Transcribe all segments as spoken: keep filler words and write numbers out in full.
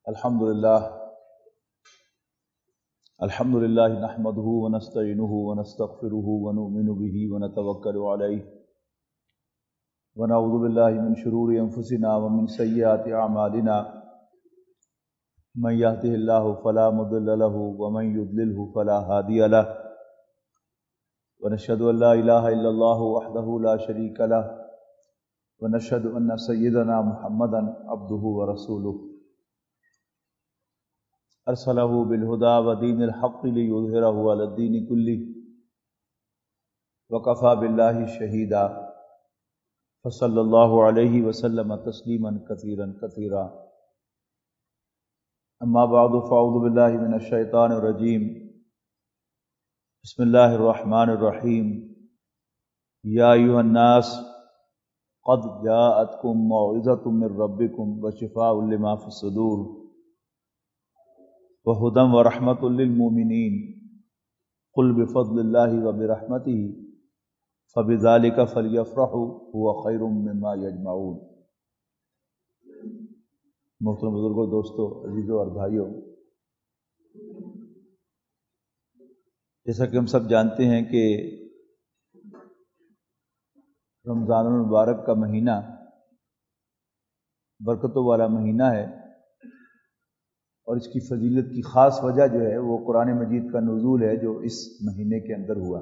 الحمد للہ الحمد للہ نحمده ونستعینه ونستغفره ونؤمن به ونتوکل علیہ ونعوذ باللہ من شرور انفسنا ومن سیئات اعمالنا من یهده اللہ فلا مضل له ومن یضلله فلا ہادی له ونشهد ان لا الہ الا اللہ وحدہ لا شریک له ونشهد ان سیدنا محمدا عبدہ ورسولہ ارسلہ بالہدی ودین الحق لیظہرہ علی الدین کلہ وکفی باللہ شہیدا فصلی اللہ علیہ وسلم تسلیما کثیرا کثیرا اما بعد فاعوذ باللہ من الشیطان الرجیم بسم اللہ الرحمن الرحیم یا ایھا الناس قد جاءتکم موعظۃ من ربکم وشفاء لما فی الصدور وَهُدًى وَرَحْمَةٌ لِّلْمُؤْمِنِينَ قُلْ بِفَضْلِ اللَّهِ وَبِرَحْمَتِهِ فَبِذَلِكَ فَلْيَفْرَحُوا هُوَ خَيْرٌ مِّمَّا يَجْمَعُونَ۔ محترم بزرگوں، دوستوں، عزیزوں اور بھائیوں، جیسا کہ ہم سب جانتے ہیں کہ رمضان المبارک کا مہینہ برکتوں والا مہینہ ہے، اور اس کی فضیلت کی خاص وجہ جو ہے وہ قرآن مجید کا نزول ہے جو اس مہینے کے اندر ہوا۔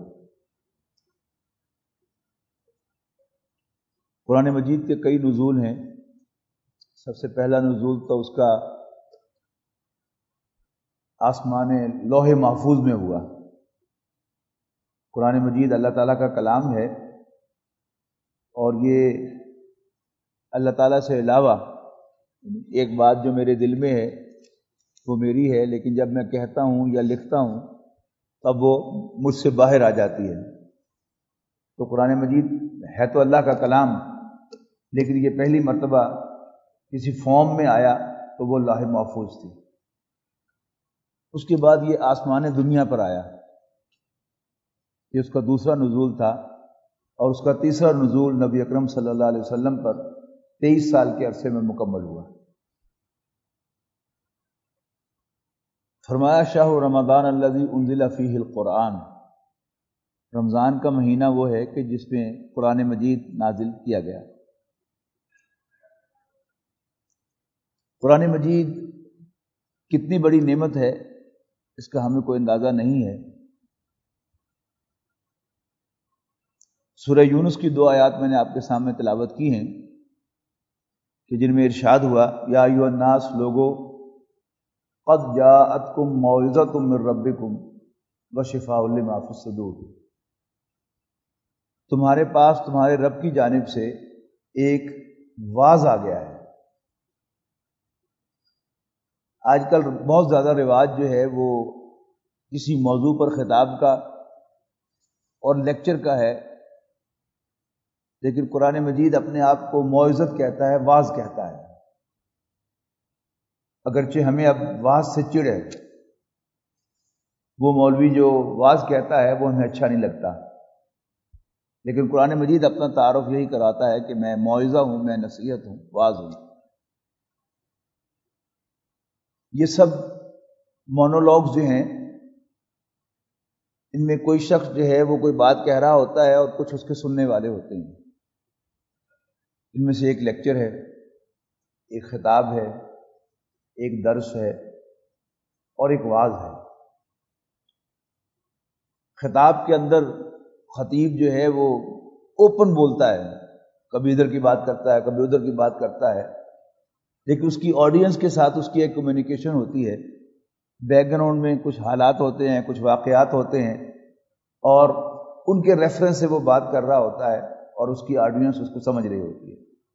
قرآن مجید کے کئی نزول ہیں۔ سب سے پہلا نزول تو اس کا آسمان لوح محفوظ میں ہوا۔ قرآن مجید اللہ تعالیٰ کا کلام ہے، اور یہ اللہ تعالیٰ سے علاوہ ایک بات جو میرے دل میں ہے وہ میری ہے، لیکن جب میں کہتا ہوں یا لکھتا ہوں تب وہ مجھ سے باہر آ جاتی ہے۔ تو قرآن مجید ہے تو اللہ کا کلام، لیکن یہ پہلی مرتبہ کسی فارم میں آیا تو وہ لوح محفوظ تھی۔ اس کے بعد یہ آسمان دنیا پر آیا، یہ اس کا دوسرا نزول تھا، اور اس کا تیسرا نزول نبی اکرم صلی اللہ علیہ وسلم پر تیئیس سال کے عرصے میں مکمل ہوا۔ فرمایا شہر رمضان الذی انزل فیہ القرآن، رمضان کا مہینہ وہ ہے کہ جس میں قرآن مجید نازل کیا گیا۔ قرآن مجید کتنی بڑی نعمت ہے اس کا ہمیں کوئی اندازہ نہیں ہے۔ سورہ یونس کی دو آیات میں نے آپ کے سامنے تلاوت کی ہیں کہ جن میں ارشاد ہوا یا ایھا الناس، لوگو، قد جاءتکم موعظۃ من ربکم وشفاء لما فی الصدور، تمہارے پاس تمہارے رب کی جانب سے ایک واعظ آ گیا ہے۔ آج کل بہت زیادہ رواج جو ہے وہ کسی موضوع پر خطاب کا اور لیکچر کا ہے، لیکن قرآن مجید اپنے آپ کو موعظت کہتا ہے، واعظ کہتا ہے۔ اگرچہ ہمیں اب واعظ سے چڑ ہے، وہ مولوی جو واعظ کہتا ہے وہ ہمیں اچھا نہیں لگتا، لیکن قرآن مجید اپنا تعارف یہی کراتا ہے کہ میں موعظہ ہوں، میں نصیحت ہوں، واعظ ہوں۔ یہ سب مونولوگز جو ہیں، ان میں کوئی شخص جو ہے وہ کوئی بات کہہ رہا ہوتا ہے اور کچھ اس کے سننے والے ہوتے ہیں۔ ان میں سے ایک لیکچر ہے، ایک خطاب ہے، ایک درس ہے، اور ایک واعظ ہے۔ خطاب کے اندر خطیب جو ہے وہ اوپن بولتا ہے، کبھی ادھر کی بات کرتا ہے، کبھی ادھر کی بات کرتا ہے، لیکن اس کی آڈینس کے ساتھ اس کی ایک کمیونیکیشن ہوتی ہے۔ بیک گراؤنڈ میں کچھ حالات ہوتے ہیں، کچھ واقعات ہوتے ہیں، اور ان کے ریفرنس سے وہ بات کر رہا ہوتا ہے، اور اس کی آڈینس اس کو سمجھ رہی ہوتی ہے۔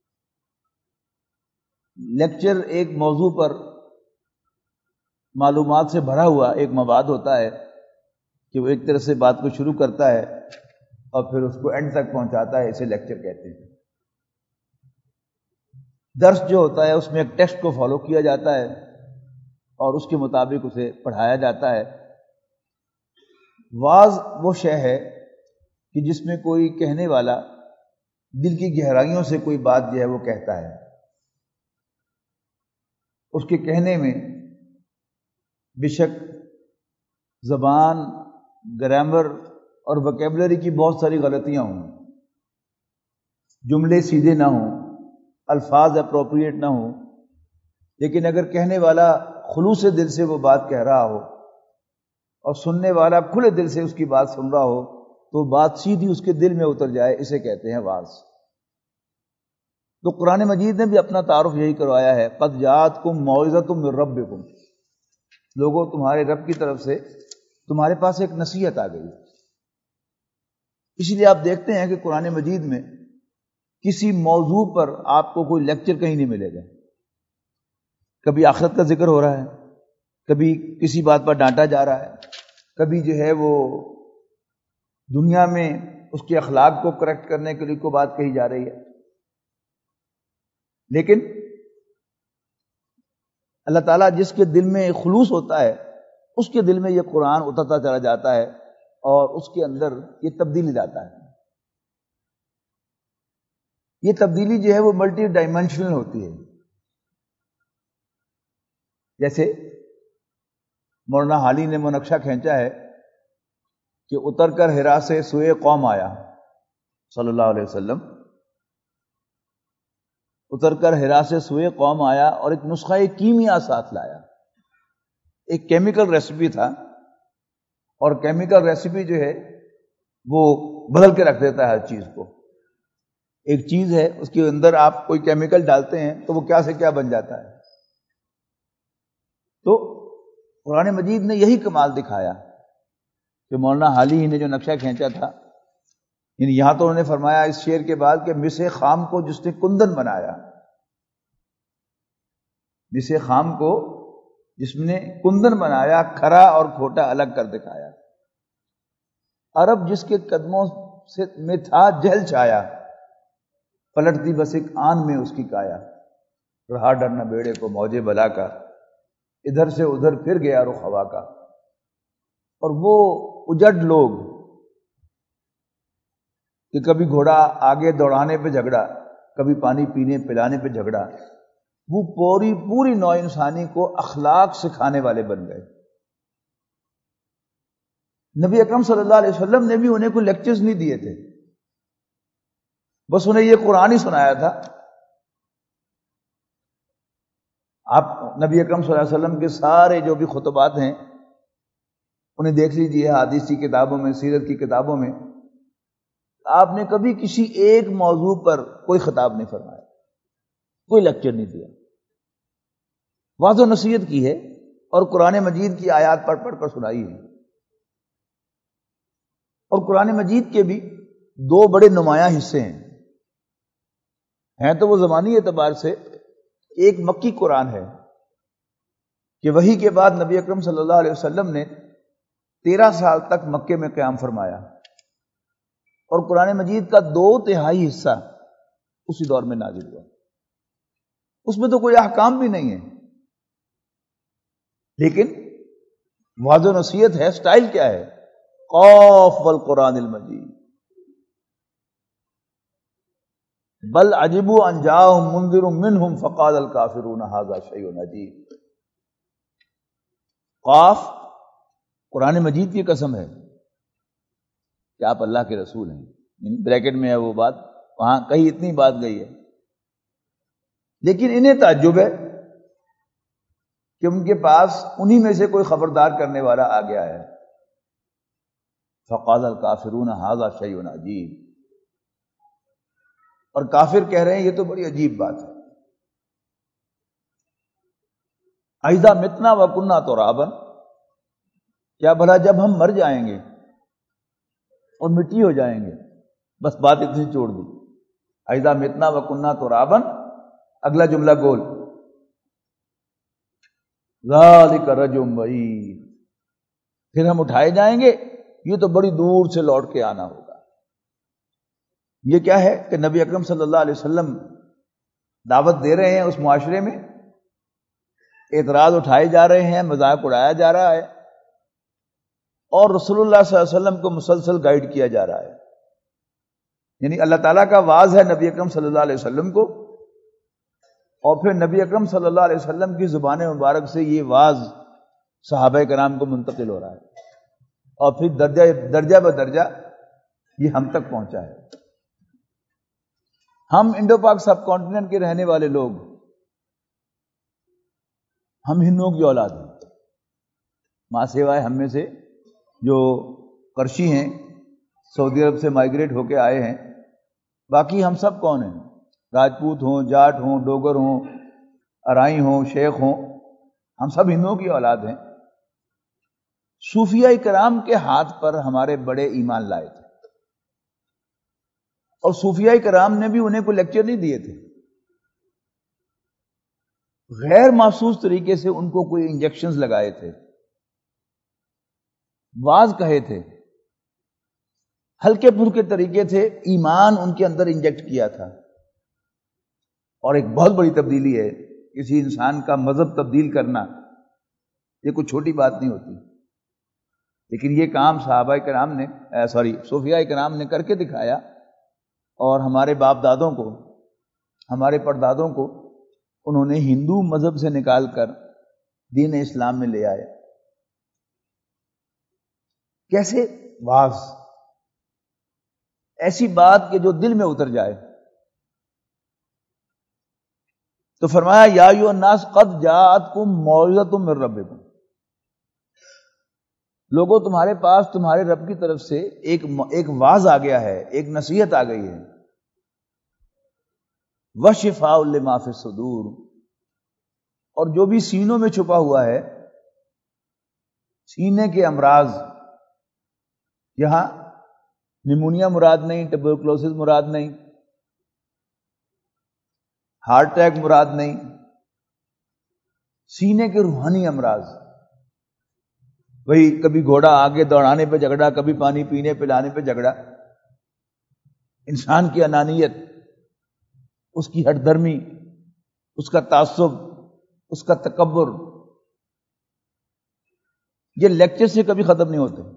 لیکچر ایک موضوع پر معلومات سے بھرا ہوا ایک مواد ہوتا ہے کہ وہ ایک طرح سے بات کو شروع کرتا ہے اور پھر اس کو اینڈ تک پہنچاتا ہے، اسے لیکچر کہتے ہیں۔ درس جو ہوتا ہے اس میں ایک ٹیکسٹ کو فالو کیا جاتا ہے اور اس کے مطابق اسے پڑھایا جاتا ہے۔ واعظ وہ شے ہے کہ جس میں کوئی کہنے والا دل کی گہرائیوں سے کوئی بات جو ہے وہ کہتا ہے، اس کے کہنے میں بے شک زبان، گرامر اور وکیبلری کی بہت ساری غلطیاں ہوں، جملے سیدھے نہ ہوں، الفاظ اپروپریٹ نہ ہوں، لیکن اگر کہنے والا خلوص دل سے وہ بات کہہ رہا ہو اور سننے والا کھلے دل سے اس کی بات سن رہا ہو تو بات سیدھی اس کے دل میں اتر جائے، اسے کہتے ہیں واعظ۔ تو قرآن مجید نے بھی اپنا تعارف یہی کروایا ہے، قد جاءتکم موعظۃ من ربکم، لوگوں تمہارے رب کی طرف سے تمہارے پاس ایک نصیحت آ گئی۔ اس لیے آپ دیکھتے ہیں کہ قرآن مجید میں کسی موضوع پر آپ کو کوئی لیکچر کہیں نہیں ملے گا، کبھی آخرت کا ذکر ہو رہا ہے، کبھی کسی بات پر ڈانٹا جا رہا ہے، کبھی جو ہے وہ دنیا میں اس کے اخلاق کو کریکٹ کرنے کے لیے کوئی بات کہی جا رہی ہے، لیکن اللہ تعالیٰ جس کے دل میں خلوص ہوتا ہے اس کے دل میں یہ قرآن اترتا چلا جاتا ہے اور اس کے اندر یہ تبدیلی لاتا ہے۔ یہ تبدیلی جو ہے وہ ملٹی ڈائمینشنل ہوتی ہے۔ جیسے مولانا حالی نے منقشہ کھینچا ہے کہ اتر کر ہرا سے سوئے قوم آیا صلی اللہ علیہ وسلم، اتر کر ہرا سے سوئے قوم آیا اور ایک نسخہ کیمیا ساتھ لایا۔ ایک کیمیکل ریسیپی تھا، اور کیمیکل ریسیپی جو ہے وہ بدل کے رکھ دیتا ہے ہر چیز کو۔ ایک چیز ہے اس کے اندر آپ کوئی کیمیکل ڈالتے ہیں تو وہ کیا سے کیا بن جاتا ہے۔ تو قرآن مجید نے یہی کمال دکھایا کہ مولانا حالی ہی نے جو نقشہ کھینچا تھا، یعنی یہاں تو انہوں نے فرمایا اس شعر کے بعد کہ مس خام کو جس نے کندن بنایا، مس خام کو جس نے کندن بنایا، کھرا اور کھوٹا الگ کر دکھایا، عرب جس کے قدموں سے میں تھا جہل چھایا، پلٹتی بس ایک آن میں اس کی کایا، رہا ڈرنا بیڑے کو موجے بلا کا، ادھر سے ادھر پھر گیا رخ ہوا کا۔ اور وہ اجڑ لوگ کہ کبھی گھوڑا آگے دوڑانے پہ جھگڑا، کبھی پانی پینے پلانے پہ جھگڑا، وہ پوری پوری نوع انسانی کو اخلاق سکھانے والے بن گئے۔ نبی اکرم صلی اللہ علیہ وسلم نے بھی انہیں کوئی لیکچرز نہیں دیے تھے، بس انہیں یہ قرآن ہی سنایا تھا۔ آپ نبی اکرم صلی اللہ علیہ وسلم کے سارے جو بھی خطبات ہیں انہیں دیکھ لیجیے، حدیث کی کتابوں میں، سیرت کی کتابوں میں، آپ نے کبھی کسی ایک موضوع پر کوئی خطاب نہیں فرمایا، کوئی لیکچر نہیں دیا، واضح و نصیحت کی ہے اور قرآن مجید کی آیات پڑھ پڑھ کر سنائی ہے۔ اور قرآن مجید کے بھی دو بڑے نمایاں حصے ہیں ہیں تو وہ زمانی اعتبار سے ایک مکی قرآن ہے کہ وحی کے بعد نبی اکرم صلی اللہ علیہ وسلم نے تیرہ سال تک مکے میں قیام فرمایا، اور قرآن مجید کا دو تہائی حصہ اسی دور میں نازل ہوا۔ اس میں تو کوئی احکام بھی نہیں ہے، لیکن واضح و نصیحت ہے۔ سٹائل کیا ہے؟ قاف والقرآن المجید بل عجبوا ان جاءهم منذر منهم فقال الكافرون هذا شيء عجیب۔ قاف قرآن مجید کی قسم ہے کہ آپ اللہ کے رسول ہیں، یعنی بریکٹ میں ہے وہ بات، وہاں کہیں اتنی بات گئی ہے، لیکن انہیں تعجب ہے کہ ان کے پاس انہی میں سے کوئی خبردار کرنے والا آ گیا ہے۔ فقال الکافرون ھذا شیء عجیب، اور کافر کہہ رہے ہیں یہ تو بڑی عجیب بات ہے۔ اذا متنا وکنا ترابا، کیا بھلا جب ہم مر جائیں گے اور مٹی ہو جائیں گے، بس بات اتنی چھوڑ دی۔ اذا متنا وکنا ترابا، اگلا جملہ گول، ذالک رجم بعید، پھر ہم اٹھائے جائیں گے، یہ تو بڑی دور سے لوٹ کے آنا ہوگا۔ یہ کیا ہے کہ نبی اکرم صلی اللہ علیہ وسلم دعوت دے رہے ہیں اس معاشرے میں، اعتراض اٹھائے جا رہے ہیں، مذاق اڑایا جا رہا ہے، اور رسول اللہ صلی اللہ علیہ وسلم کو مسلسل گائیڈ کیا جا رہا ہے۔ یعنی اللہ تعالیٰ کا واعظ ہے نبی اکرم صلی اللہ علیہ وسلم کو، اور پھر نبی اکرم صلی اللہ علیہ وسلم کی زبان مبارک سے یہ واز صحابہ کرام کو منتقل ہو رہا ہے، اور پھر درجہ درجہ بدرجہ یہ ہم تک پہنچا ہے۔ ہم انڈو پاک سب کانٹیننٹ کے رہنے والے لوگ، ہم ہندوؤں کی اولاد ہیں، ماں سوائے ہم میں سے جو قرشی ہیں، سعودی عرب سے مائیگریٹ ہو کے آئے ہیں، باقی ہم سب کون ہیں؟ راجپوت ہوں، جاٹ ہوں، ڈوگر ہوں، ارائی ہوں، شیخ ہوں، ہم سب ہندوؤں کی اولاد ہیں۔ صوفیاء کرام کے ہاتھ پر ہمارے بڑے ایمان لائے تھے، اور صوفیاء کرام نے بھی انہیں کوئی لیکچر نہیں دیے تھے، غیر محسوس طریقے سے ان کو کوئی انجیکشنز لگائے تھے، واز کہے تھے، ہلکے پھلکے طریقے سے ایمان ان کے اندر انجیکٹ کیا تھا۔ اور ایک بہت بڑی تبدیلی ہے، کسی انسان کا مذہب تبدیل کرنا یہ کوئی چھوٹی بات نہیں ہوتی، لیکن یہ کام صحابہ کرام نے سوری صوفیاء کرام نے کر کے دکھایا، اور ہمارے باپ دادوں کو، ہمارے پردادوں کو انہوں نے ہندو مذہب سے نکال کر دین اسلام میں لے آئے۔ کیسے؟ واز، ایسی بات کہ جو دل میں اتر جائے۔ تو فرمایا یا ایھا الناس قد جاءتکم موعظۃ من ربکم، لوگوں تمہارے پاس تمہارے رب کی طرف سے ایک ایک واز آ گیا ہے، ایک نصیحت آ گئی ہے۔ وشفاء لما فی الصدور، اور جو بھی سینوں میں چھپا ہوا ہے، سینے کے امراض، یہاں نیمونیا مراد نہیں، ٹیوبرکلوسس مراد نہیں، ہارٹ اٹیک مراد نہیں، سینے کے روحانی امراض، وہی کبھی گھوڑا آگے دوڑانے پہ جھگڑا، کبھی پانی پینے پلانے پہ جھگڑا، انسان کی انانیت، اس کی ہٹ دھرمی، اس کا تعصب، اس کا تکبر، یہ لیکچر سے کبھی ختم نہیں ہوتے،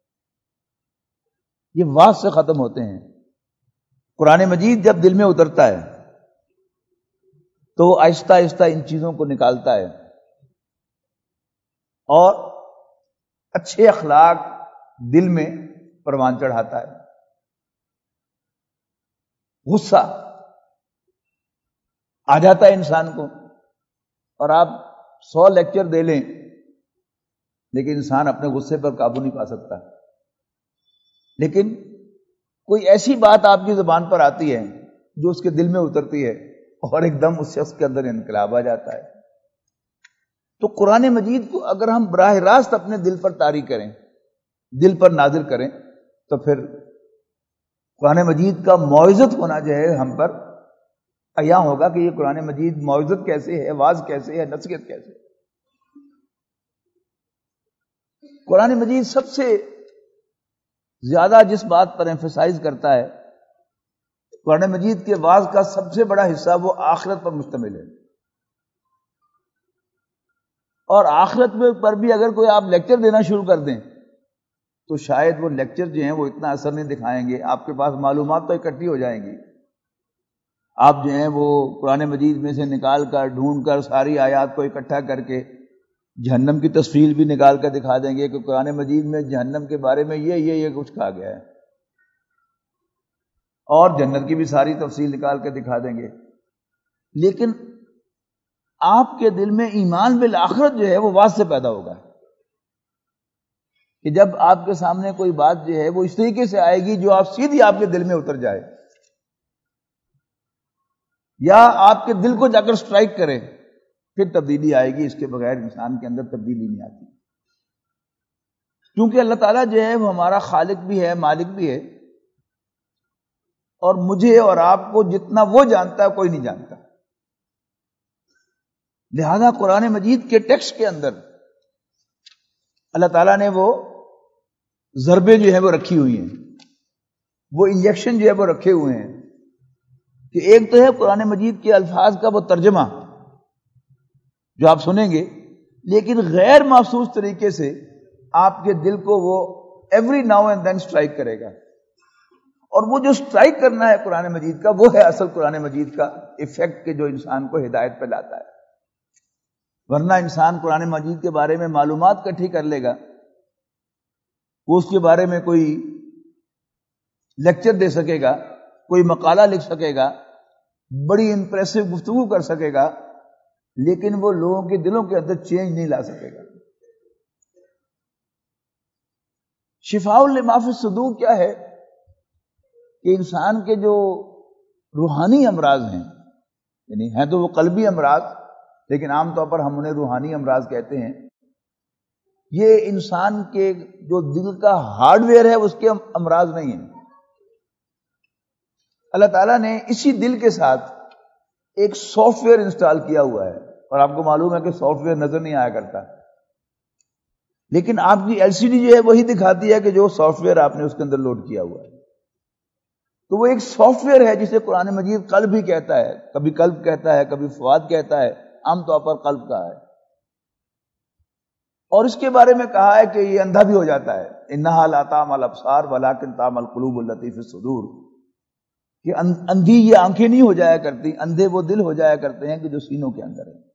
یہ واز سے ختم ہوتے ہیں۔ قرآن مجید جب دل میں اترتا ہے تو وہ آہستہ آہستہ ان چیزوں کو نکالتا ہے، اور اچھے اخلاق دل میں پروان چڑھاتا ہے۔ غصہ آ جاتا ہے انسان کو، اور آپ سو لیکچر دے لیں لیکن انسان اپنے غصے پر قابو نہیں پا سکتا۔ لیکن کوئی ایسی بات آپ کی زبان پر آتی ہے جو اس کے دل میں اترتی ہے، اور ایک دم اس شخص کے اندر انقلاب آ جاتا ہے۔ تو قرآن مجید کو اگر ہم براہ راست اپنے دل پر طاری کریں، دل پر نازل کریں، تو پھر قرآن مجید کا موعظت ہونا جو ہے ہم پر عیاں ہوگا کہ یہ قرآن مجید موعظت کیسے ہے، واز کیسے ہے، نصیحت کیسے ہے۔ قرآن مجید سب سے زیادہ جس بات پر ایمفسائز کرتا ہے، قرآن مجید کے واز کا سب سے بڑا حصہ وہ آخرت پر مشتمل ہے، اور آخرت میں پر بھی اگر کوئی آپ لیکچر دینا شروع کر دیں تو شاید وہ لیکچر جو ہیں وہ اتنا اثر نہیں دکھائیں گے، آپ کے پاس معلومات تو اکٹھی ہو جائیں گی، آپ جو ہیں وہ قرآن مجید میں سے نکال کر ڈھونڈ کر ساری آیات کو اکٹھا کر کے جہنم کی تفصیل بھی نکال کر دکھا دیں گے کہ قرآن مجید میں جہنم کے بارے میں یہ یہ یہ کچھ کہا گیا ہے، اور جنت کی بھی ساری تفصیل نکال کے دکھا دیں گے۔ لیکن آپ کے دل میں ایمان بالآخرت جو ہے وہ واز سے پیدا ہوگا، کہ جب آپ کے سامنے کوئی بات جو ہے وہ اس طریقے سے آئے گی جو آپ سیدھی آپ کے دل میں اتر جائے، یا آپ کے دل کو جا کر سٹرائک کرے، پھر تبدیلی آئے گی، اس کے بغیر انسان کے اندر تبدیلی نہیں آتی۔ کیونکہ اللہ تعالیٰ جو ہے وہ ہمارا خالق بھی ہے، مالک بھی ہے، اور مجھے اور آپ کو جتنا وہ جانتا ہے کوئی نہیں جانتا۔ لہذا قرآن مجید کے ٹیکسٹ کے اندر اللہ تعالیٰ نے وہ ضربیں جو ہے وہ رکھی ہوئی ہیں، وہ انجیکشن جو ہے وہ رکھے ہوئے ہیں، کہ ایک تو ہے قرآن مجید کے الفاظ کا وہ ترجمہ جو آپ سنیں گے، لیکن غیر محسوس طریقے سے آپ کے دل کو وہ every now and then strike کرے گا، اور وہ جو سٹرائک کرنا ہے قرآن مجید کا، وہ ہے اصل قرآن مجید کا ایفیکٹ کہ جو انسان کو ہدایت پہ لاتا ہے. ورنہ انسان قرآن مجید کے بارے میں معلومات اکٹھی کر لے گا، وہ اس کے بارے میں کوئی لیکچر دے سکے گا، کوئی مقالہ لکھ سکے گا، بڑی امپریسو گفتگو کر سکے گا، لیکن وہ لوگوں کے دلوں کے اندر چینج نہیں لا سکے گا. شفاء لما فی الصدور کیا ہے کہ انسان کے جو روحانی امراض ہیں، یعنی ہیں تو وہ قلبی امراض، لیکن عام طور پر ہم انہیں روحانی امراض کہتے ہیں. یہ انسان کے جو دل کا ہارڈ ویئر ہے اس کے امراض نہیں ہیں. اللہ تعالیٰ نے اسی دل کے ساتھ ایک سافٹ ویئر انسٹال کیا ہوا ہے، اور آپ کو معلوم ہے کہ سافٹ ویئر نظر نہیں آیا کرتا، لیکن آپ کی ایل سی ڈی جو ہے وہی دکھاتی ہے کہ جو سافٹ ویئر آپ نے اس کے اندر لوڈ کیا ہوا ہے. تو وہ ایک سافٹ ویئر ہے جسے قرآن مجید قلب ہی کہتا ہے، کبھی قلب کہتا ہے، کبھی فؤاد کہتا ہے، عام طور پر قلب کا ہے. اور اس کے بارے میں کہا ہے کہ یہ اندھا بھی ہو جاتا ہے. انہا لا تعمی الابصار ولکن تعمی القلوب التی فی الصدور، کہ اندھی یہ آنکھیں نہیں ہو جایا کرتی، اندھے وہ دل ہو جایا کرتے ہیں کہ جو سینوں کے اندر ہے.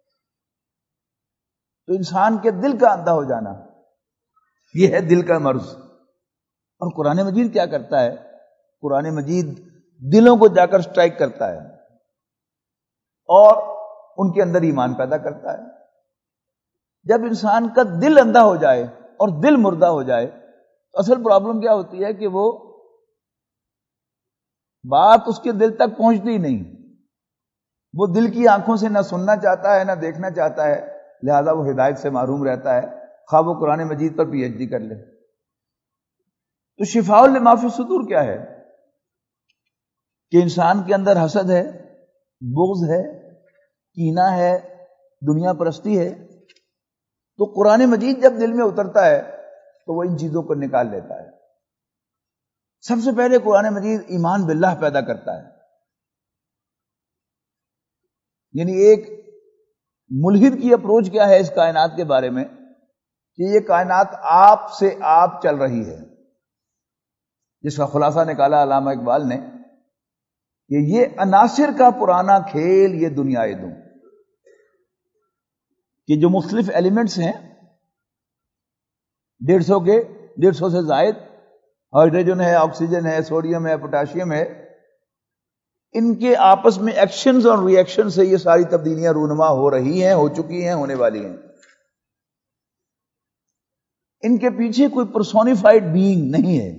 تو انسان کے دل کا اندھا ہو جانا یہ ہے دل کا مرض. اور قرآن مجید کیا کرتا ہے؟ قرآن مجید دلوں کو جا کر سٹرائک کرتا ہے اور ان کے اندر ایمان پیدا کرتا ہے. جب انسان کا دل اندھا ہو جائے اور دل مردہ ہو جائے تو اصل پرابلم کیا ہوتی ہے کہ وہ بات اس کے دل تک پہنچتی نہیں. وہ دل کی آنکھوں سے نہ سننا چاہتا ہے نہ دیکھنا چاہتا ہے، لہذا وہ ہدایت سے محروم رہتا ہے، خواہ وہ قرآن مجید پر پی ایچ ڈی کر لے. تو شفاء لما فی الصدور کیا ہے؟ کہ انسان کے اندر حسد ہے، بغض ہے، کینہ ہے، دنیا پرستی ہے. تو قرآن مجید جب دل میں اترتا ہے تو وہ ان چیزوں کو نکال لیتا ہے. سب سے پہلے قرآن مجید ایمان باللہ پیدا کرتا ہے. یعنی ایک ملحد کی اپروچ کیا ہے اس کائنات کے بارے میں کہ یہ کائنات آپ سے آپ چل رہی ہے، جس کا خلاصہ نکالا علامہ اقبال نے کہ یہ عناصر کا پرانا کھیل یہ دنیا دوں، کہ جو مختلف ایلیمنٹس ہیں ڈیڑھ سو کے ڈیڑھ سو سے زائد، ہائیڈروجن ہے، آکسیجن ہے، سوڈیم ہے، پوٹاشیم ہے، ان کے آپس میں ایکشنز اور ری ایکشن سے یہ ساری تبدیلیاں رونما ہو رہی ہیں، ہو چکی ہیں، ہونے والی ہیں. ان کے پیچھے کوئی پرسونیفائڈ بینگ نہیں ہے،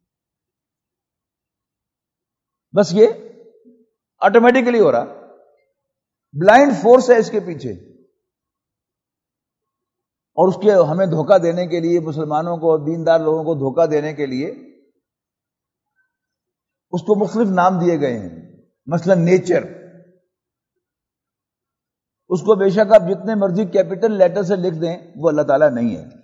بس یہ آٹومیٹیکلی ہو رہا، بلائنڈ فورس ہے اس کے پیچھے. اور اس کے ہمیں دھوکہ دینے کے لیے، مسلمانوں کو، دیندار لوگوں کو دھوکہ دینے کے لیے اس کو مختلف نام دیے گئے ہیں. مثلا نیچر، اس کو بے شک آپ جتنے مرضی کیپٹل لیٹر سے لکھ دیں وہ اللہ تعالیٰ نہیں ہے.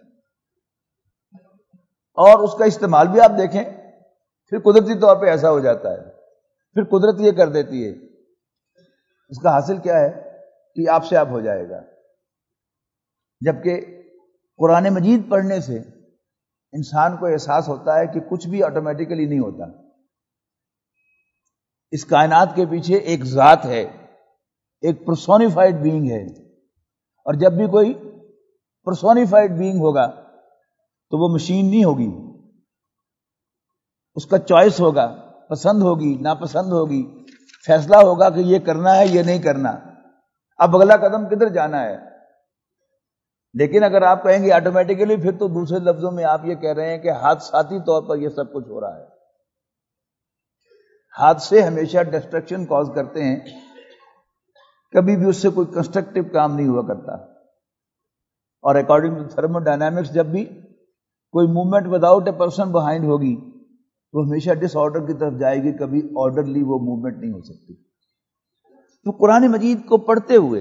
اور اس کا استعمال بھی آپ دیکھیں پھر قدرتی طور پہ ایسا ہو جاتا ہے، پھر قدرت یہ کر دیتی ہے. اس کا حاصل کیا ہے کہ آپ سے آپ ہو جائے گا. جبکہ قرآن مجید پڑھنے سے انسان کو احساس ہوتا ہے کہ کچھ بھی آٹومیٹیکلی نہیں ہوتا. اس کائنات کے پیچھے ایک ذات ہے، ایک پرسونیفائڈ بینگ ہے. اور جب بھی کوئی پرسونیفائڈ بینگ ہوگا تو وہ مشین نہیں ہوگی، اس کا چوائس ہوگا، پسند ہوگی، ناپسند ہوگی، فیصلہ ہوگا کہ یہ کرنا ہے یہ نہیں کرنا، اب اگلا قدم کدھر جانا ہے. لیکن اگر آپ کہیں گے آٹومیٹیکلی، پھر تو دوسرے لفظوں میں آپ یہ کہہ رہے ہیں کہ حادثاتی طور پر یہ سب کچھ ہو رہا ہے. حادثے ہمیشہ ڈسٹرکشن کاز کرتے ہیں، کبھی بھی اس سے کوئی کنسٹرکٹیو کام نہیں ہوا کرتا. اور اکارڈنگ ٹو تھرمو ڈائنامکس جب بھی کوئی movement without a person behind ہوگی تو ہمیشہ ڈس آرڈر کی طرف جائے گی، کبھی آرڈرلی وہ موومنٹ نہیں ہو سکتی. تو قرآن مجید کو پڑھتے ہوئے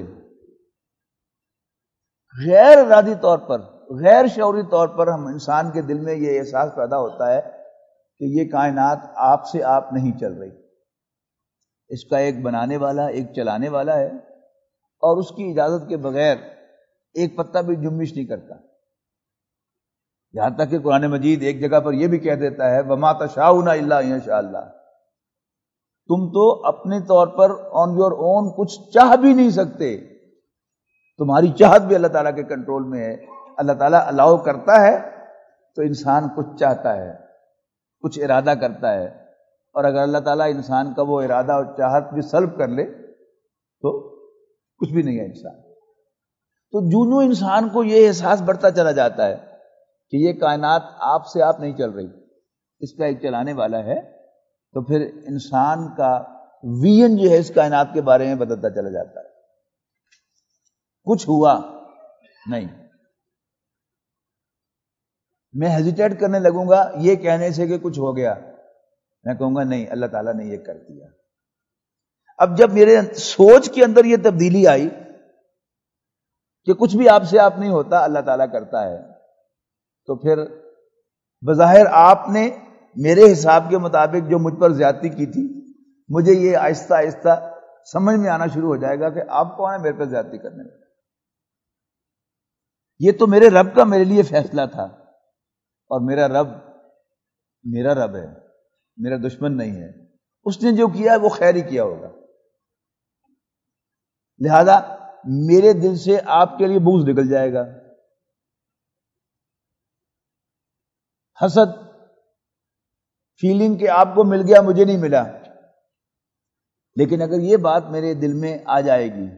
غیر ارادی طور پر، غیر شعوری طور پر ہم انسان کے دل میں یہ احساس پیدا ہوتا ہے کہ یہ کائنات آپ سے آپ نہیں چل رہی، اس کا ایک بنانے والا، ایک چلانے والا ہے، اور اس کی اجازت کے بغیر ایک پتہ بھی جنبش نہیں کرتا. یہاں تک کہ قرآن مجید ایک جگہ پر یہ بھی کہہ دیتا ہے وَمَا تَشَاءُونَ إِلَّا أَن يَشَاءَ اللَّهُ، تم تو اپنے طور پر آن یور اون کچھ چاہ بھی نہیں سکتے، تمہاری چاہت بھی اللہ تعالیٰ کے کنٹرول میں ہے. اللہ تعالیٰ الاؤ کرتا ہے تو انسان کچھ چاہتا ہے، کچھ ارادہ کرتا ہے، اور اگر اللہ تعالیٰ انسان کا وہ ارادہ اور چاہت بھی سلب کر لے تو کچھ بھی نہیں ہے انسان. تو جو جو انسان کو یہ احساس بڑھتا چلا جاتا ہے کہ یہ کائنات آپ سے آپ نہیں چل رہی، اس کا ایک چلانے والا ہے، تو پھر انسان کا ویژن جو ہے اس کائنات کے بارے میں بدلتا چلا جاتا ہے. کچھ ہوا نہیں، میں ہیزیٹیٹ کرنے لگوں گا یہ کہنے سے کہ کچھ ہو گیا، میں کہوں گا نہیں، اللہ تعالیٰ نے یہ کر دیا. اب جب میرے سوچ کے اندر یہ تبدیلی آئی کہ کچھ بھی آپ سے آپ نہیں ہوتا، اللہ تعالیٰ کرتا ہے، تو پھر بظاہر آپ نے میرے حساب کے مطابق جو مجھ پر زیادتی کی تھی، مجھے یہ آہستہ آہستہ سمجھ میں آنا شروع ہو جائے گا کہ آپ کون ہے میرے پر زیادتی کرنے میں. یہ تو میرے رب کا میرے لیے فیصلہ تھا، اور میرا رب میرا رب ہے، میرا دشمن نہیں ہے. اس نے جو کیا ہے وہ خیر ہی کیا ہوگا. لہذا میرے دل سے آپ کے لیے بغض نکل جائے گا، حسد فیلنگ کہ آپ کو مل گیا مجھے نہیں ملا. لیکن اگر یہ بات میرے دل میں آ جائے گی،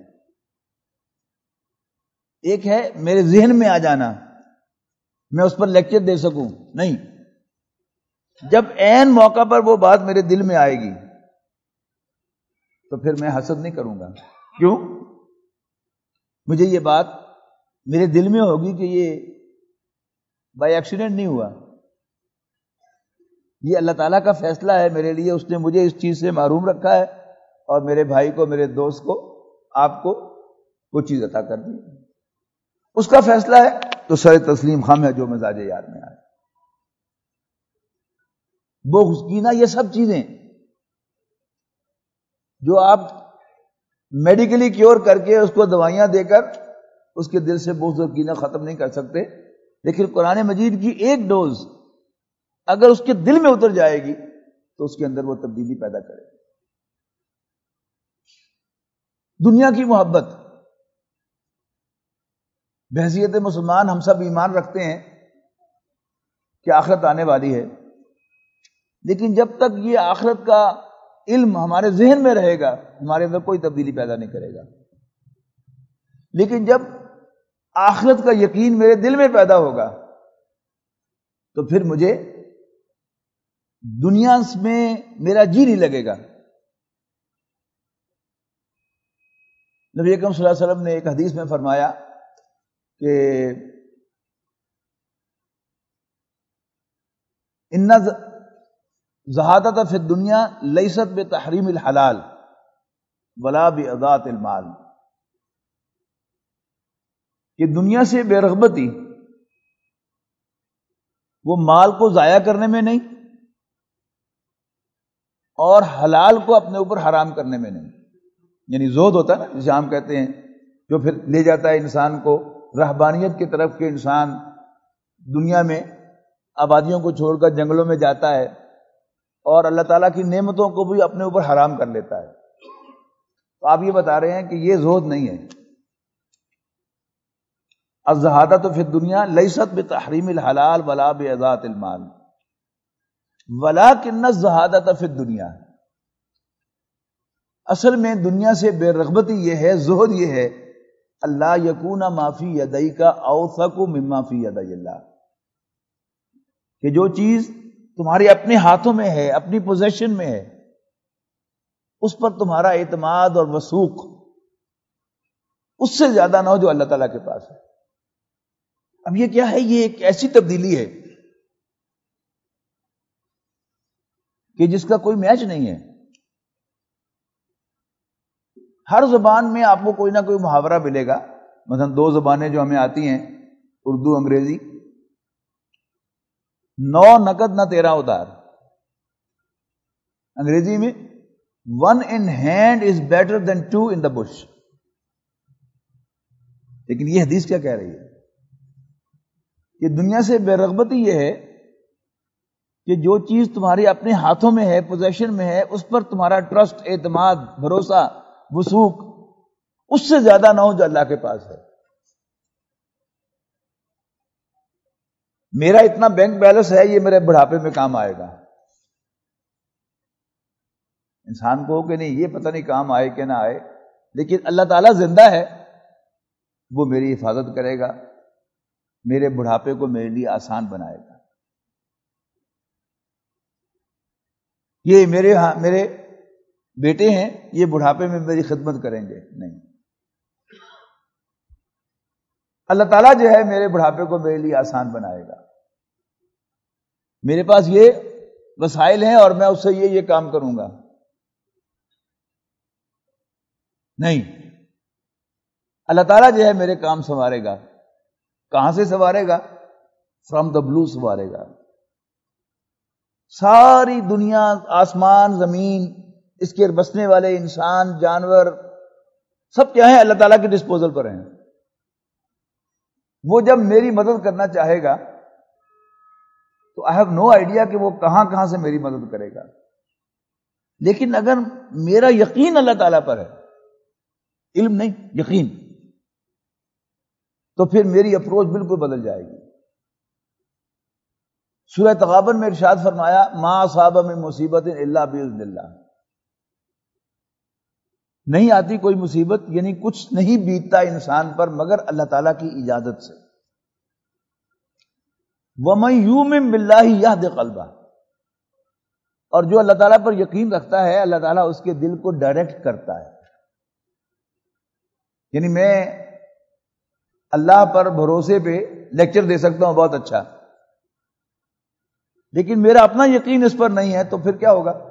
ایک ہے میرے ذہن میں آ جانا، میں اس پر لیکچر دے سکوں نہیں، جب عین موقع پر وہ بات میرے دل میں آئے گی تو پھر میں حسد نہیں کروں گا. کیوں؟ مجھے یہ بات میرے دل میں ہوگی کہ یہ بائی ایکسیڈنٹ نہیں ہوا، یہ اللہ تعالیٰ کا فیصلہ ہے میرے لیے. اس نے مجھے اس چیز سے محروم رکھا ہے اور میرے بھائی کو، میرے دوست کو، آپ کو وہ چیز عطا کر دی. اس کا فیصلہ ہے تو سر تسلیم خم ہے جو مزاج یار میں آئے. بغض، کینہ، یہ سب چیزیں جو آپ میڈیکلی کیور کر کے اس کو دوائیاں دے کر اس کے دل سے بغض اور کینہ ختم نہیں کر سکتے، لیکن قرآن مجید کی ایک ڈوز اگر اس کے دل میں اتر جائے گی تو اس کے اندر وہ تبدیلی پیدا کرے گی. دنیا کی محبت، بحیثیت مسلمان ہم سب ایمان رکھتے ہیں کہ آخرت آنے والی ہے، لیکن جب تک یہ آخرت کا علم ہمارے ذہن میں رہے گا ہمارے اندر کوئی تبدیلی پیدا نہیں کرے گا. لیکن جب آخرت کا یقین میرے دل میں پیدا ہوگا تو پھر مجھے دنیا میں میرا جی نہیں لگے گا. نبی اکرم صلی اللہ علیہ وسلم نے ایک حدیث میں فرمایا کہ ان زہادت فی الدنیا لیست بتحریم الحلال ولا باضاعت المال، کہ دنیا سے بے رغبتی وہ مال کو ضائع کرنے میں نہیں اور حلال کو اپنے اوپر حرام کرنے میں نہیں. یعنی زہد ہوتا ہے نا جسے ہم کہتے ہیں، جو پھر لے جاتا ہے انسان کو رہبانیت کی طرف، کہ انسان دنیا میں آبادیوں کو چھوڑ کر جنگلوں میں جاتا ہے اور اللہ تعالیٰ کی نعمتوں کو بھی اپنے اوپر حرام کر لیتا ہے. تو آپ یہ بتا رہے ہیں کہ یہ زہد نہیں ہے. الزہادۃ فی الدنیا لیست بتحریم الحلال ولا باضاعت المال ولکن الزہادۃ فی الدنیا، اصل میں دنیا سے بے رغبتی یہ ہے، زہد یہ ہے، اللہ یکون ما فی یدیک اوثق مما فی یدی اللہ، کہ جو چیز تمہارے اپنے ہاتھوں میں ہے، اپنی پوزیشن میں ہے، اس پر تمہارا اعتماد اور وثوق اس سے زیادہ نہ ہو جو اللہ تعالیٰ کے پاس ہے. اب یہ کیا ہے؟ یہ ایک ایسی تبدیلی ہے کہ جس کا کوئی میچ نہیں ہے. ہر زبان میں آپ کو کوئی نہ کوئی محاورہ ملے گا. مثلا دو زبانیں جو ہمیں آتی ہیں، اردو انگریزی، نو نقد نہ تیرا ادھار. انگریزی میں one in hand is better than two in the bush. لیکن یہ حدیث کیا کہہ رہی ہے کہ دنیا سے بے رغبتی یہ ہے کہ جو چیز تمہارے اپنے ہاتھوں میں ہے، پوزیشن میں ہے، اس پر تمہارا ٹرسٹ، اعتماد، بھروسہ، وثوق اس سے زیادہ نہ ہو جو اللہ کے پاس ہے۔ میرا اتنا بینک بیلنس ہے، یہ میرے بڑھاپے میں کام آئے گا۔ انسان کو کہ نہیں، یہ پتہ نہیں کام آئے کہ نہ آئے، لیکن اللہ تعالیٰ زندہ ہے، وہ میری حفاظت کرے گا، میرے بڑھاپے کو میرے لیے آسان بنائے گا۔ یہ میرے ہاں میرے بیٹے ہیں، یہ بڑھاپے میں میری خدمت کریں گے، نہیں، اللہ تعالیٰ جو ہے میرے بڑھاپے کو میرے لیے آسان بنائے گا۔ میرے پاس یہ وسائل ہیں اور میں اس سے یہ یہ کام کروں گا، نہیں، اللہ تعالیٰ جو ہے میرے کام سنوارے گا۔ کہاں سے سنوارے گا؟ فرام دا بلو سنوارے گا۔ ساری دنیا، آسمان، زمین، اس کے بسنے والے انسان، جانور، سب کیا ہیں؟ اللہ تعالیٰ کے ڈسپوزل پر ہیں۔ وہ جب میری مدد کرنا چاہے گا تو آئی ہیو نو آئیڈیا کہ وہ کہاں کہاں سے میری مدد کرے گا، لیکن اگر میرا یقین اللہ تعالیٰ پر ہے، علم نہیں، یقین، تو پھر میری اپروچ بالکل بدل جائے گی۔ سورہ تغابن میں ارشاد فرمایا، ما اصاب من مصیبت الا باذن اللہ، نہیں آتی کوئی مصیبت، یعنی کچھ نہیں بیتتا انسان پر مگر اللہ تعالیٰ کی اجازت سے۔ وَمَن يُؤْمِن بِاللَّهِ يَهْدِ قَلْبَهُ، اور جو اللہ تعالیٰ پر یقین رکھتا ہے، اللہ تعالیٰ اس کے دل کو ڈائریکٹ کرتا ہے۔ یعنی میں اللہ پر بھروسے پہ لیکچر دے سکتا ہوں، بہت اچھا، لیکن میرا اپنا یقین اس پر نہیں ہے، تو پھر کیا ہوگا؟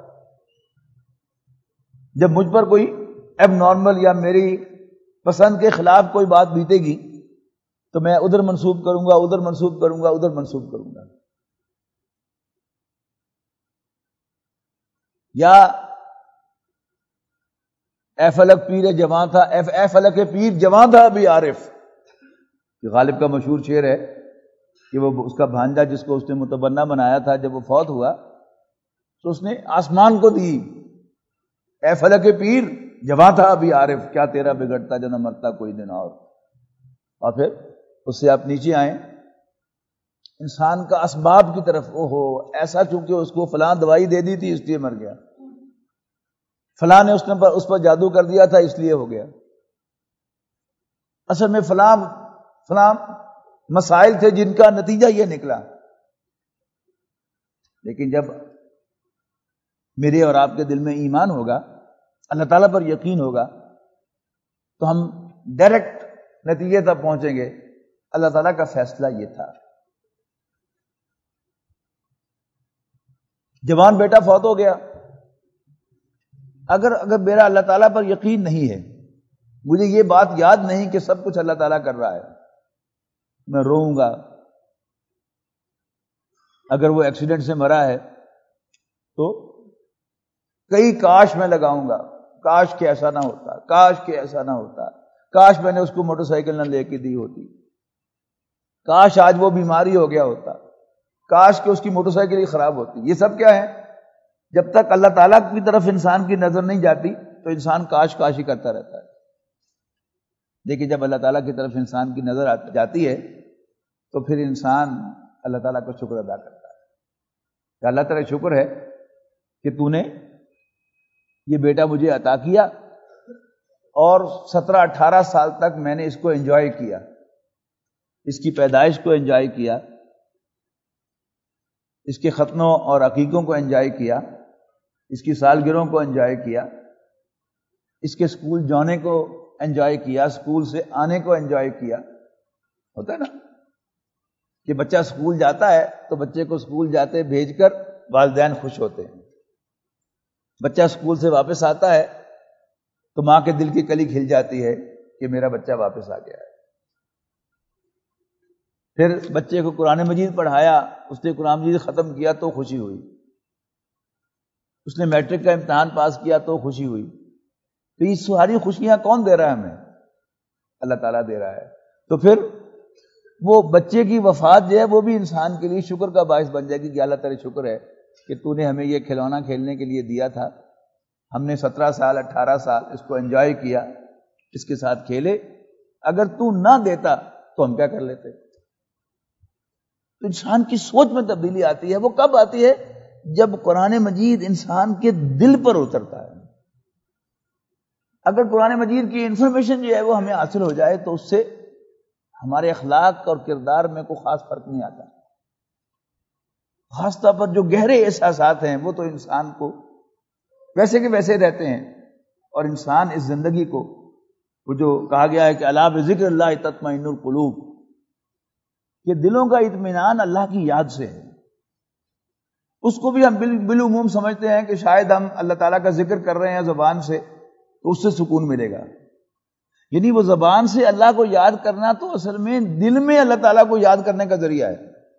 جب مجھ پر کوئی ایب نارمل یا میری پسند کے خلاف کوئی بات بیتے گی تو میں ادھر منسوب کروں گا، ادھر منسوب کروں گا، ادھر منسوب کروں گا۔ یا اے فلک پیر جواں تھا، اے فلک پیر جواں تھا ابھی عارف، یہ غالب کا مشہور شعر ہے کہ وہ اس کا بھانجا جس کو اس نے متبنہ بنایا تھا، جب وہ فوت ہوا تو اس نے آسمان کو دی، اے فلک پیر جواں تھا ابھی عارف، کیا تیرا بگڑتا جو نہ مرتا کوئی دن اور۔ اور پھر اس سے آپ نیچے آئیں انسان کا اسباب کی طرف، او ہو ایسا چونکہ اس کو فلاں دوائی دے دی تھی اس لیے مر گیا، فلاں نے اس نے پر اس پر جادو کر دیا تھا اس لیے ہو گیا، اصل میں فلاں فلاں مسائل تھے جن کا نتیجہ یہ نکلا۔ لیکن جب میرے اور آپ کے دل میں ایمان ہوگا، اللہ تعالیٰ پر یقین ہوگا، تو ہم ڈائریکٹ نتیجے تک پہنچیں گے، اللہ تعالیٰ کا فیصلہ یہ تھا۔ جوان بیٹا فوت ہو گیا، اگر اگر میرا اللہ تعالیٰ پر یقین نہیں ہے، مجھے یہ بات یاد نہیں کہ سب کچھ اللہ تعالیٰ کر رہا ہے، میں روؤں گا۔ اگر وہ ایکسیڈنٹ سے مرا ہے تو کئی کاش میں لگاؤں گا، کاش کہ ایسا نہ ہوتا، کاش کہ ایسا نہ ہوتا، کاش میں نے اس کو موٹر سائیکل نہ لے کے دی ہوتی، کاش آج وہ بیماری ہو گیا ہوتا، کاش کہ اس کی موٹر سائیکل ہی خراب ہوتی۔ یہ سب کیا ہے؟ جب تک اللہ تعالیٰ کی طرف انسان کی نظر نہیں جاتی تو انسان کاش کاش ہی کرتا رہتا ہے، لیکن جب اللہ تعالیٰ کی طرف انسان کی نظر جاتی ہے تو پھر انسان اللہ تعالیٰ کا شکر ادا کرتا ہے کہ اللہ تعالیٰ شکر ہے کہ تو نے یہ بیٹا مجھے عطا کیا اور سترہ اٹھارہ سال تک میں نے اس کو انجوائے کیا، اس کی پیدائش کو انجوائے کیا، اس کے ختنوں اور عقیقوں کو انجوائے کیا، اس کی سالگرہوں کو انجوائے کیا، اس کے سکول جانے کو انجوائے کیا، سکول سے آنے کو انجوائے کیا۔ ہوتا ہے نا کہ بچہ سکول جاتا ہے تو بچے کو سکول جاتے بھیج کر والدین خوش ہوتے ہیں، بچہ سکول سے واپس آتا ہے تو ماں کے دل کی کلی کھل جاتی ہے کہ میرا بچہ واپس آ گیا ہے۔ پھر بچے کو قرآن مجید پڑھایا، اس نے قرآن مجید ختم کیا تو خوشی ہوئی، اس نے میٹرک کا امتحان پاس کیا تو خوشی ہوئی۔ تو یہ ساری خوشیاں کون دے رہا ہے ہمیں؟ اللہ تعالیٰ دے رہا ہے۔ تو پھر وہ بچے کی وفات جو ہے وہ بھی انسان کے لیے شکر کا باعث بن جائے گی کہ اللہ تعالی شکر ہے کہ تو نے ہمیں یہ کھلونا کھیلنے کے لیے دیا تھا، ہم نے سترہ سال اٹھارہ سال اس کو انجوائے کیا، اس کے ساتھ کھیلے، اگر تو نہ دیتا تو ہم کیا کر لیتے؟ تو انسان کی سوچ میں تبدیلی آتی ہے. وہ کب آتی ہے؟ جب قرآن مجید انسان کے دل پر اترتا ہے. اگر قرآن مجید کی انفارمیشن جو ہے وہ ہمیں حاصل ہو جائے تو اس سے ہمارے اخلاق اور کردار میں کوئی خاص فرق نہیں آتا. خاص طور پر جو گہرے احساسات ہیں وہ تو انسان کو ویسے کے ویسے رہتے ہیں، اور انسان اس زندگی کو، وہ جو کہا گیا ہے کہ الا بذکر اللہ تطمئن القلوب، کہ دلوں کا اطمینان اللہ کی یاد سے ہے. اس کو بھی ہم بالعموم سمجھتے ہیں کہ شاید ہم اللہ تعالیٰ کا ذکر کر رہے ہیں زبان سے تو اس سے سکون ملے گا. یعنی وہ زبان سے اللہ کو یاد کرنا تو اصل میں دل میں اللہ تعالیٰ کو یاد کرنے کا ذریعہ ہے.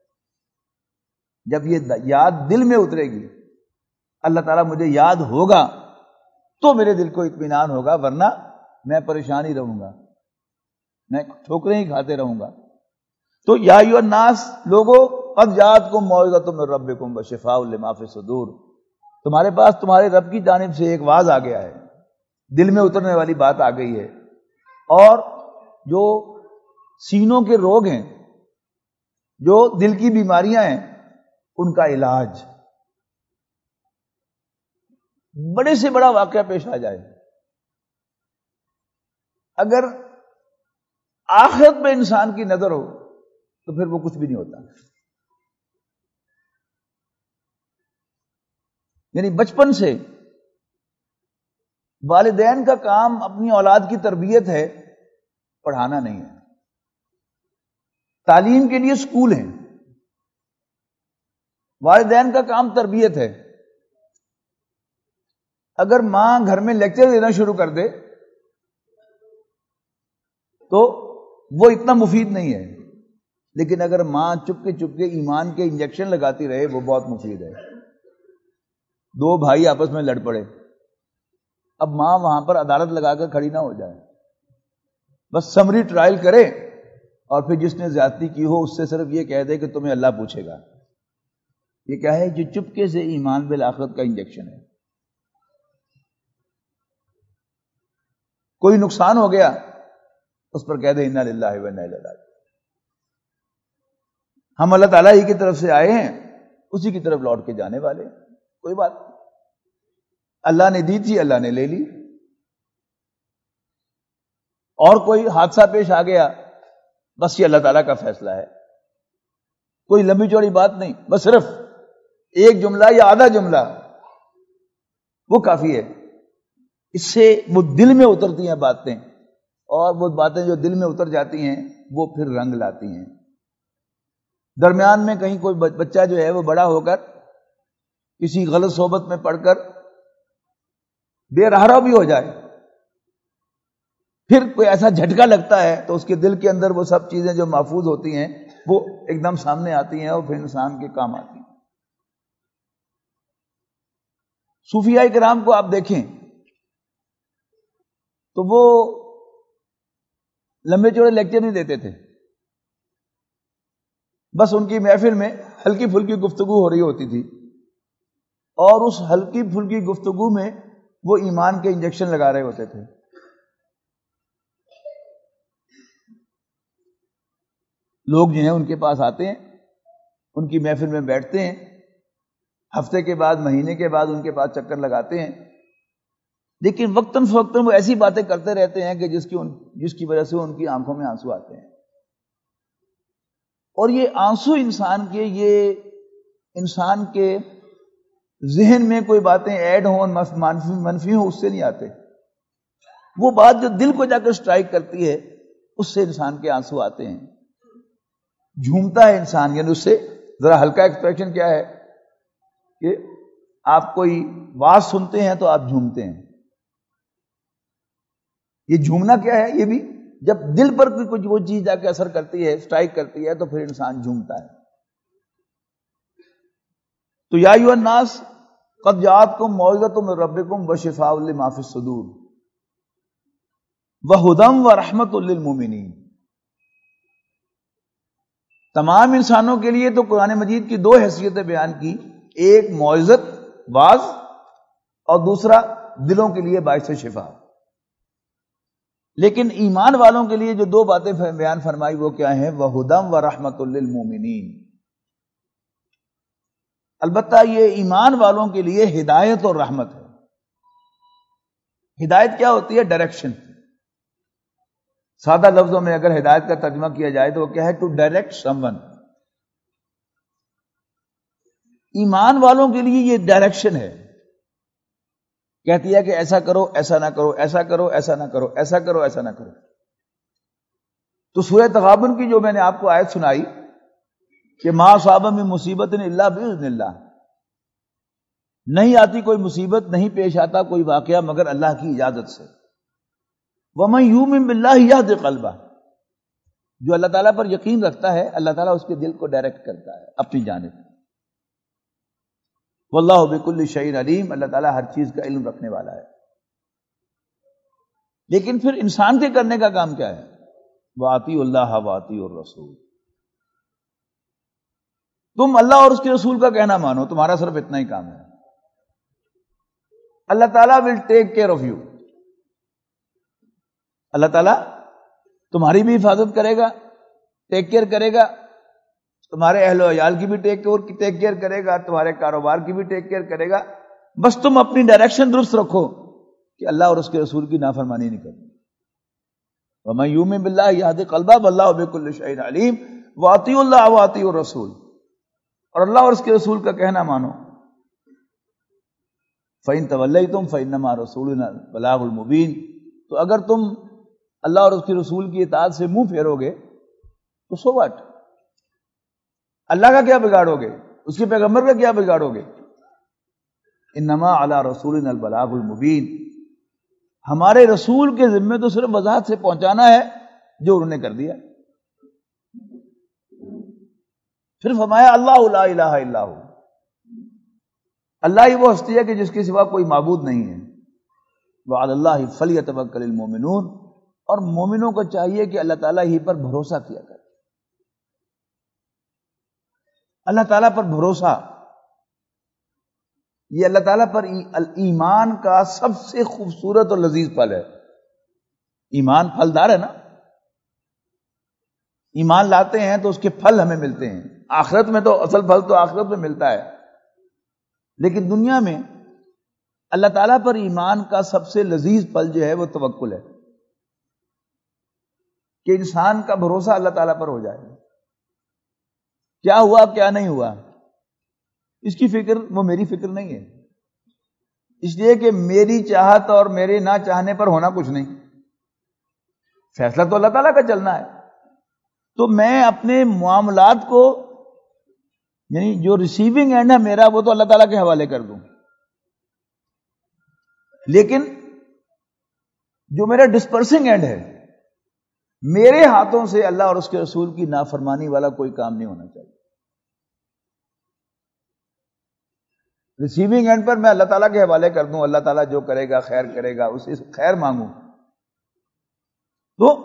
جب یہ یاد دل میں اترے گی، اللہ تعالیٰ مجھے یاد ہوگا تو میرے دل کو اطمینان ہوگا، ورنہ میں پریشان ہی رہوں گا، میں ٹھوکریں ہی کھاتے رہوں گا. تو یا ایھا الناس، لوگوں، قد جاءتکم موعظۃ من ربکم وشفاء لما فی الصدور، تمہارے پاس تمہارے رب کی جانب سے ایک واعظ آ گیا ہے، دل میں اترنے والی بات آ گئی ہے، اور جو سینوں کے روگ ہیں، جو دل کی بیماریاں ہیں، ان کا علاج. بڑے سے بڑا واقعہ پیش آ جائے، اگر آخرت پہ انسان کی نظر ہو تو پھر وہ کچھ بھی نہیں ہوتا. یعنی بچپن سے والدین کا کام اپنی اولاد کی تربیت ہے، پڑھانا نہیں ہے. تعلیم کے لیے اسکول ہیں، والدین کا کام تربیت ہے. اگر ماں گھر میں لیکچر دینا شروع کر دے تو وہ اتنا مفید نہیں ہے، لیکن اگر ماں چپ کے چپ کے ایمان کے انجیکشن لگاتی رہے وہ بہت مفید ہے. دو بھائی آپس میں لڑ پڑے، اب ماں وہاں پر عدالت لگا کر کھڑی نہ ہو جائے، بس سمری ٹرائل کرے، اور پھر جس نے زیادتی کی ہو اس سے صرف یہ کہہ دے کہ تمہیں اللہ پوچھے گا. یہ کیا ہے؟ جو چپکے سے ایمان بالآخرت کا انجیکشن ہے. کوئی نقصان ہو گیا اس پر کہہ دے انا للہ و انا الیہ راجعون، ہم اللہ تعالیٰ ہی کی طرف سے آئے ہیں، اسی کی طرف لوٹ کے جانے والے ہیں. کوئی بات نہیں، اللہ نے دی تھی، اللہ نے لے لی. اور کوئی حادثہ پیش آ گیا، بس یہ اللہ تعالیٰ کا فیصلہ ہے، کوئی لمبی چوڑی بات نہیں، بس صرف ایک جملہ یا آدھا جملہ وہ کافی ہے. اس سے وہ دل میں اترتی ہیں باتیں، اور وہ باتیں جو دل میں اتر جاتی ہیں وہ پھر رنگ لاتی ہیں. درمیان میں کہیں کوئی بچہ جو ہے وہ بڑا ہو کر کسی غلط صحبت میں پڑھ کر بے راہ رو بھی ہو جائے، پھر کوئی ایسا جھٹکا لگتا ہے تو اس کے دل کے اندر وہ سب چیزیں جو محفوظ ہوتی ہیں وہ ایک دم سامنے آتی ہیں اور پھر انسان کے کام آتی ہیں. صوفیاء کرام کو آپ دیکھیں تو وہ لمبے چوڑے لیکچر نہیں دیتے تھے، بس ان کی محفل میں ہلکی پھلکی گفتگو ہو رہی ہوتی تھی، اور اس ہلکی پھلکی گفتگو میں وہ ایمان کے انجیکشن لگا رہے ہوتے تھے. لوگ جو ہیں ان کے پاس آتے ہیں، ان کی محفل میں بیٹھتے ہیں، ہفتے کے بعد مہینے کے بعد ان کے پاس چکر لگاتے ہیں، لیکن وقتاً فوقتاً وہ ایسی باتیں کرتے رہتے ہیں کہ جس کی ان جس کی وجہ سے ان کی آنکھوں میں آنسو آتے ہیں. اور یہ آنسو انسان کے یہ انسان کے ذہن میں کوئی باتیں ایڈ ہوں منفی منفی ہوں اس سے نہیں آتے. وہ بات جو دل کو جا کر سٹرائک کرتی ہے اس سے انسان کے آنسو آتے ہیں. جھومتا ہے انسان، یعنی اس سے ذرا ہلکا ایکسپریشن کیا ہے کہ آپ کوئی واز سنتے ہیں تو آپ جھومتے ہیں. یہ جھومنا کیا ہے؟ یہ بھی جب دل پر کوئی کچھ وہ چیز جا کے اثر کرتی ہے، سٹرائک کرتی ہے، تو پھر انسان جھومتا ہے. تو یا ایھا الناس قد جاءتکم موعظۃ من ربکم وشفاء لما فی الصدور وہدی ورحمۃ للمؤمنین. تمام انسانوں کے لیے تو قرآن مجید کی دو حیثیتیں بیان کی، ایک موعظت واعظ اور دوسرا دلوں کے لیے باعث شفا۔ لیکن ایمان والوں کے لیے جو دو باتیں بیان فرمائی وہ کیا ہیں؟ وَہُدًى وَرَحْمَةٌ لِّلْمُؤْمِنِينَ۔ البتہ یہ ایمان والوں کے لیے ہدایت اور رحمت ہے۔ ہدایت کیا ہوتی ہے؟ ڈائریکشن۔ سادہ لفظوں میں اگر ہدایت کا ترجمہ کیا جائے تو وہ کیا ہے؟ To direct someone. ایمان والوں کے لیے یہ ڈائریکشن ہے، کہتی ہے کہ ایسا کرو ایسا نہ کرو، ایسا کرو ایسا نہ کرو، ایسا کرو ایسا نہ کرو۔ تو سورہ تغابن کی جو میں نے آپ کو آیت سنائی کہ ما اصاب من مصیبت الا باذن اللہ، نہیں آتی کوئی مصیبت، نہیں پیش آتا کوئی واقعہ مگر اللہ کی اجازت سے۔ وَمَن يُؤْمِن بِاللَّهِ يَهْدِ قَلْبَهُ، جو اللہ تعالیٰ پر یقین رکھتا ہے اللہ تعالیٰ اس کے دل کو ڈائریکٹ کرتا ہے اپنی جانب۔ واللہ بکل شیء علیم، اللہ تعالیٰ ہر چیز کا علم رکھنے والا ہے۔ لیکن پھر انسان کے کرنے کا کام کیا ہے؟ وَأَطِیعُوا اللَّهَ وَأَطِیعُوا الرَّسُولَ، تم اللہ اور اس کے رسول کا کہنا مانو، تمہارا صرف اتنا ہی کام ہے۔ اللہ تعالیٰ will take care of you, اللہ تعالیٰ تمہاری بھی حفاظت کرے گا، ٹیک کیئر کرے گا، تمہارے اہل و عیال کی بھی ٹیک کیئر کرے گا، تمہارے کاروبار کی بھی ٹیک کیئر کرے گا، بس تم اپنی ڈائریکشن درست رکھو کہ اللہ اور اس کے رسول کی نافرمانی نہیں کرنی۔ وَمَن يُؤْمِن بِاللَّهِ يَهْدِ قَلْبَهُ وَاللَّهُ بِكُلِّ شَيْءٍ عَلِيمٌ وَأَطِیعُوا اللَّهَ وَأَطِیعُوا الرَّسُولَ، اور اللہ اور اس کے رسول کا کہنا مانو۔ فَإِن تَوَلَّيْتُمْ فَإِنَّمَا رَسُولُنَا الْبَلَاغُ الْمُبِينُ، تو اگر تم اللہ اور اس کے رسول کی اطاعت سے منہ پھیرو گے تو سو واٹ، اللہ کا کیا بگاڑو گے، اس کے پیغمبر کا کیا بگاڑو گے؟ انما علی رسولنا البلاغ المبین، ہمارے رسول کے ذمے تو صرف وضاحت سے پہنچانا ہے جو انہوں نے کر دیا۔ پھر فرمایا اللہ لا الہ الا ہو، اللہ ہی وہ ہستی ہے کہ جس کے سوا کوئی معبود نہیں ہے۔ وعلی اللہ فلیتوکل المؤمنون، اور مومنوں کو چاہیے کہ اللہ تعالیٰ ہی پر بھروسہ کیا کرے۔ اللہ تعالیٰ پر بھروسہ یہ اللہ تعالیٰ پر ایمان کا سب سے خوبصورت اور لذیذ پھل ہے۔ ایمان پھلدار ہے نا، ایمان لاتے ہیں تو اس کے پھل ہمیں ملتے ہیں، آخرت میں تو اصل پھل تو آخرت میں ملتا ہے، لیکن دنیا میں اللہ تعالیٰ پر ایمان کا سب سے لذیذ پھل جو ہے وہ توکل ہے، کہ انسان کا بھروسہ اللہ تعالیٰ پر ہو جائے، کیا ہوا کیا نہیں ہوا اس کی فکر وہ میری فکر نہیں ہے، اس لیے کہ میری چاہت اور میرے نہ چاہنے پر ہونا کچھ نہیں، فیصلہ تو اللہ تعالیٰ کا چلنا ہے۔ تو میں اپنے معاملات کو، یعنی جو ریسیونگ اینڈ ہے میرا، وہ تو اللہ تعالیٰ کے حوالے کر دوں، لیکن جو میرا ڈسپرسنگ اینڈ ہے، میرے ہاتھوں سے اللہ اور اس کے رسول کی نافرمانی والا کوئی کام نہیں ہونا چاہیے۔ ریسیونگ اینڈ پر میں اللہ تعالیٰ کے حوالے کر دوں، اللہ تعالیٰ جو کرے گا خیر کرے گا، اسے خیر مانگوں۔ تو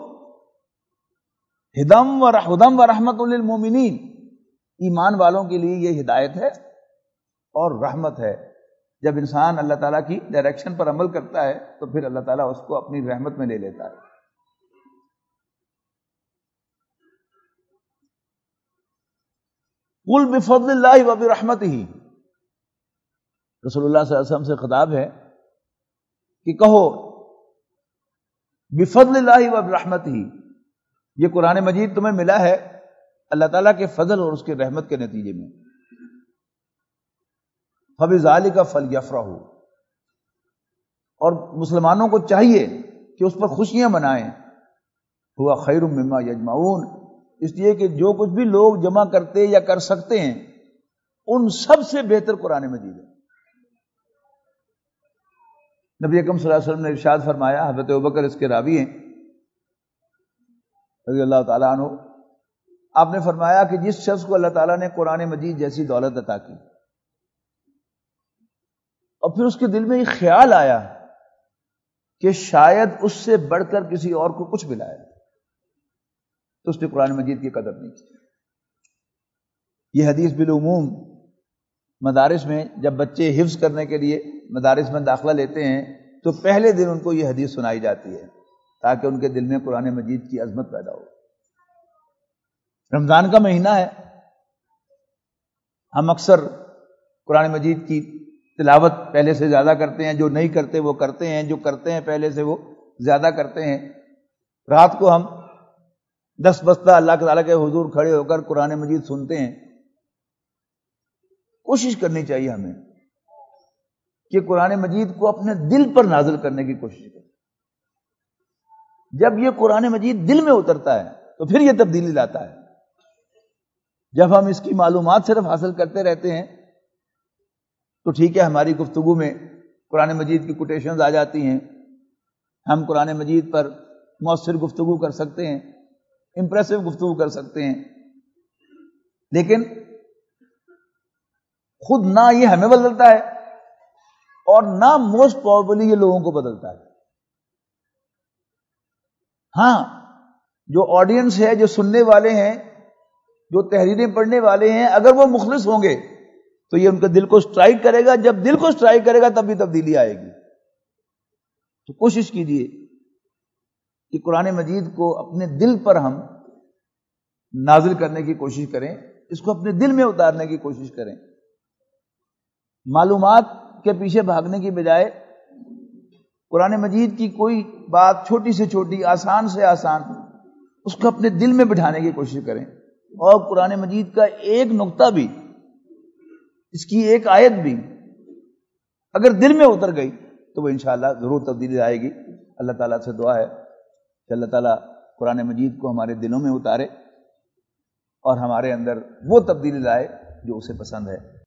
ہدم و ہدم و رحمت للمؤمنین، ایمان والوں کے لیے یہ ہدایت ہے اور رحمت ہے۔ جب انسان اللہ تعالیٰ کی ڈائریکشن پر عمل کرتا ہے تو پھر اللہ تعالیٰ اس کو اپنی رحمت میں لے لیتا ہے۔ قل بفضل اللہ وبرحمتہ، رسول اللہ صلی اللہ علیہ وسلم سے خطاب ہے کہ کہو بفضل اللہ وبرحمتہ، یہ قرآن مجید تمہیں ملا ہے اللہ تعالیٰ کے فضل اور اس کے رحمت کے نتیجے میں۔ فبذالک فلیفرحوا، اور مسلمانوں کو چاہیے کہ اس پر خوشیاں منائیں۔ ہوا خیر مما یجمعون، اس لیے کہ جو کچھ بھی لوگ جمع کرتے یا کر سکتے ہیں ان سب سے بہتر قرآن مجید ہے۔ نبی اکرم صلی اللہ علیہ وسلم نے ارشاد فرمایا، حضرت ابوبکر اس کے راوی ہیں رضی اللہ تعالیٰ عنہ، آپ نے فرمایا کہ جس شخص کو اللہ تعالیٰ نے قرآن مجید جیسی دولت عطا کی اور پھر اس کے دل میں یہ خیال آیا کہ شاید اس سے بڑھ کر کسی اور کو کچھ ملا ہے، تو اس نے قرآن مجید کی قدر نہیں کی۔ یہ حدیث بالعموم مدارس میں جب بچے حفظ کرنے کے لیے مدارس میں داخلہ لیتے ہیں تو پہلے دن ان کو یہ حدیث سنائی جاتی ہے تاکہ ان کے دل میں قرآن مجید کی عظمت پیدا ہو۔ رمضان کا مہینہ ہے، ہم اکثر قرآن مجید کی تلاوت پہلے سے زیادہ کرتے ہیں، جو نہیں کرتے وہ کرتے ہیں، جو کرتے ہیں پہلے سے وہ زیادہ کرتے ہیں۔ رات کو ہم دس بستہ اللہ تعالیٰ کے حضور کھڑے ہو کر قرآن مجید سنتے ہیں۔ کوشش کرنی چاہیے ہمیں کہ قرآن مجید کو اپنے دل پر نازل کرنے کی کوشش کریں۔ جب یہ قرآن مجید دل میں اترتا ہے تو پھر یہ تبدیلی لاتا ہے۔ جب ہم اس کی معلومات صرف حاصل کرتے رہتے ہیں تو ٹھیک ہے، ہماری گفتگو میں قرآن مجید کی کوٹیشنز آ جاتی ہیں، ہم قرآن مجید پر مؤثر گفتگو کر سکتے ہیں، امپریسو گفتگو کر سکتے ہیں، لیکن خود نہ یہ ہمیں بدلتا ہے اور نہ موسٹ پروبیبلی یہ لوگوں کو بدلتا ہے۔ ہاں، جو آڈینس ہے، جو سننے والے ہیں، جو تحریریں پڑھنے والے ہیں، اگر وہ مخلص ہوں گے تو یہ ان کے دل کو سٹرائک کرے گا۔ جب دل کو سٹرائک کرے گا تب بھی تبدیلی آئے گی۔ تو کوشش کیجئے کہ قرآن مجید کو اپنے دل پر ہم نازل کرنے کی کوشش کریں، اس کو اپنے دل میں اتارنے کی کوشش کریں۔ معلومات کے پیچھے بھاگنے کی بجائے قرآن مجید کی کوئی بات چھوٹی سے چھوٹی، آسان سے آسان، اس کو اپنے دل میں بٹھانے کی کوشش کریں، اور قرآن مجید کا ایک نقطہ بھی، اس کی ایک آیت بھی اگر دل میں اتر گئی تو وہ انشاءاللہ ضرور تبدیلی آئے گی۔ اللہ تعالیٰ سے دعا ہے کہ اللہ تعالیٰ قرآن مجید کو ہمارے دلوں میں اتارے اور ہمارے اندر وہ تبدیلی لائے جو اسے پسند ہے۔